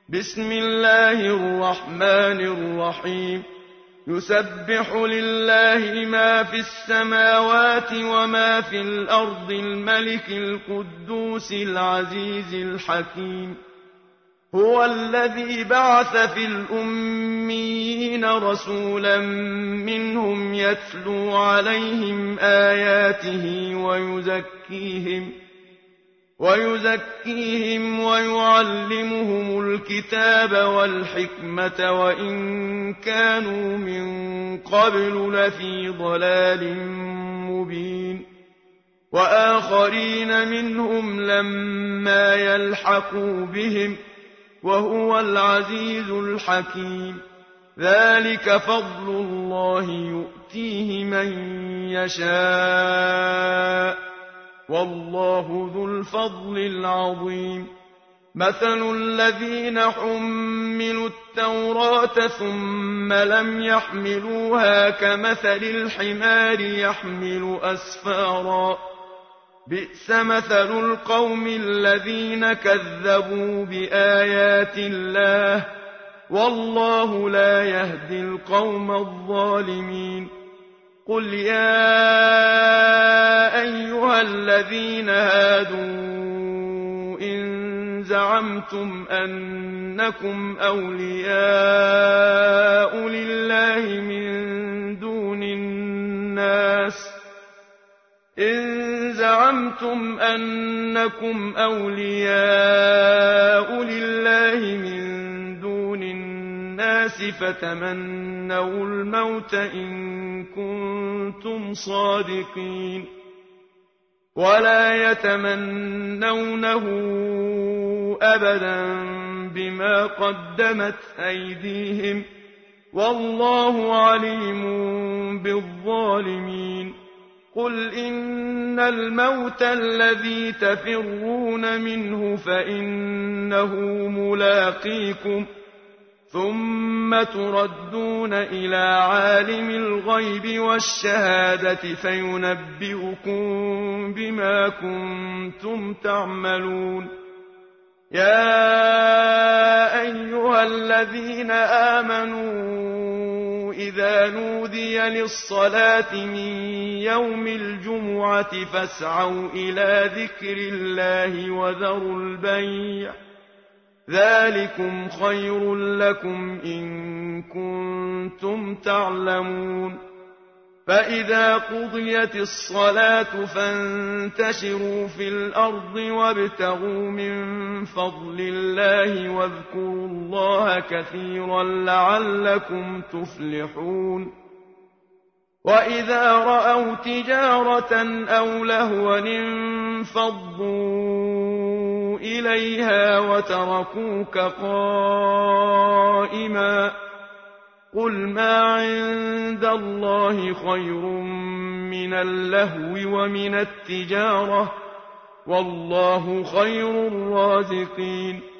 بسم الله الرحمن الرحيم يسبح لله ما في السماوات وما في الأرض الملك القدوس العزيز الحكيم هو الذي بعث في الأميين رسولا منهم يتلو عليهم آياته ويزكيهم ويعلمهم الكتاب والحكمة وإن كانوا من قبل لفي ضلال مبين وآخرين منهم لما يلحقوا بهم وهو العزيز الحكيم ذلك فضل الله يؤتيه من يشاء والله ذو الفضل العظيم مثل الذين حملوا التوراة ثم لم يحملوها كمثل الحمار يحمل أسفارا بئس مثل القوم الذين كذبوا بآيات الله والله لا يهدي القوم الظالمين قل يا أيها الذين هادوا إن زعمتم أنكم أولياء لله من دون الناس فتمنوا الموت إن كنتم صادقين ولا يتمنونه أبدا بما قدمت أيديهم والله عليم بالظالمين قل إن الموت الذي تفرون منه فإنه ملاقيكم ثم تردون إلى عالم الغيب والشهادة فينبئكم بما كنتم تعملون يا أيها الذين آمنوا إذا نودي للصلاة من يوم الجمعة فاسعوا إلى ذكر الله وذروا البيع ذلكم خير لكم إن كنتم تعلمون فإذا قضيت الصلاة فانتشروا في الأرض وابتغوا من فضل الله واذكروا الله كثيرا لعلكم تفلحون وإذا رأوا تجارة أو لهوا انفضوا إليها وتركوك قائما قل ما عند الله خير من اللهو ومن التجارة والله خير الرازقين